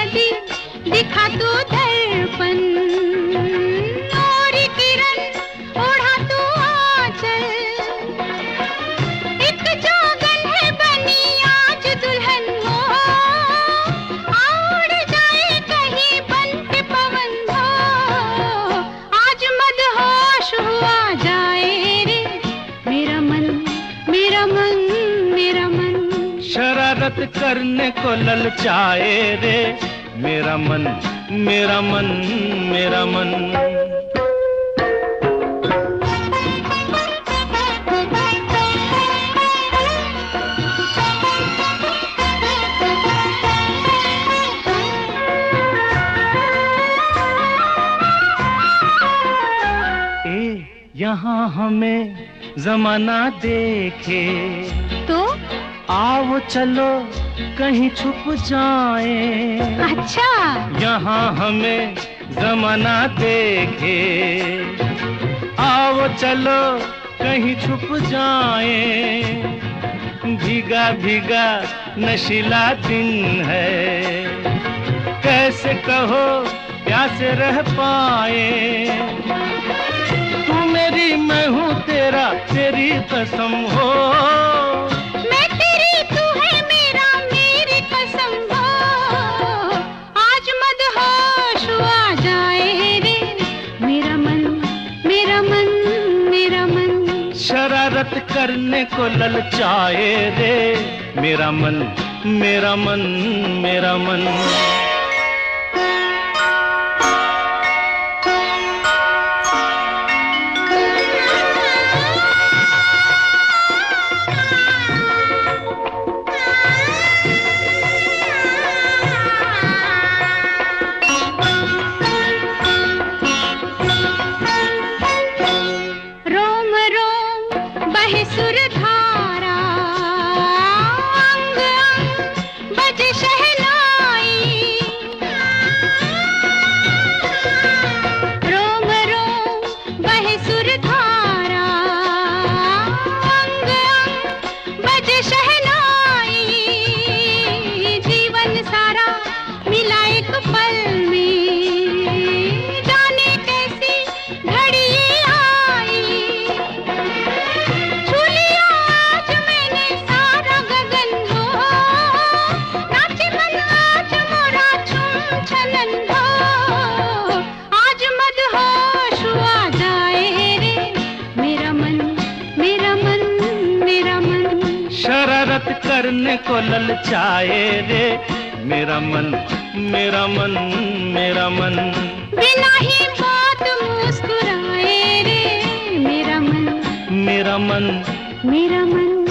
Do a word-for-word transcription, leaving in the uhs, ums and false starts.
नदी दिखा तू दर्पण, और किरण ओढ़ा तू आंचल। एक जोगन है बनी आज दुल्हन हो, उड़ जाए कहीं बन के पवन हो। आज मदहोश हुआ जाए रे मेरा मन, मेरा मन, मेरा मन। शरारत करने को ललचाए रे मेरा मन, मेरा मन, मेरा मन। ए यहाँ हमें जमाना देखे तो आओ चलो कहीं छुप जाए। अच्छा, यहाँ हमें जमाना देखे, आओ चलो कहीं छुप जाए। भीगा भीगा नशीला दिन है, कैसे कहो प्यासे रह पाए। तू मेरी मैं हूँ तेरा, तेरी कसम हो। मैं तेरी तू है मेरा, मेरी कसम हो। आज मदहोश हुआ जाए रे मेरा मन, मेरा मन, मेरा मन। शरारत करने को ललचाए रे मेरा मन, मेरा मन, मेरा मन। सुर धारा अंग अंग बजे शहनाई। रोम रोम बहे सुर धारा अंग अंग बजे शहनाई। जीवन सारा मिला एक पल में, जाने कैसी घड़ी आई। शरारत करने को ललचाए रे मेरा मन, मेरा मन, मेरा मन। बिना ही बात मुस्कुराए रे मेरा मन, मेरा मन, मेरा मन।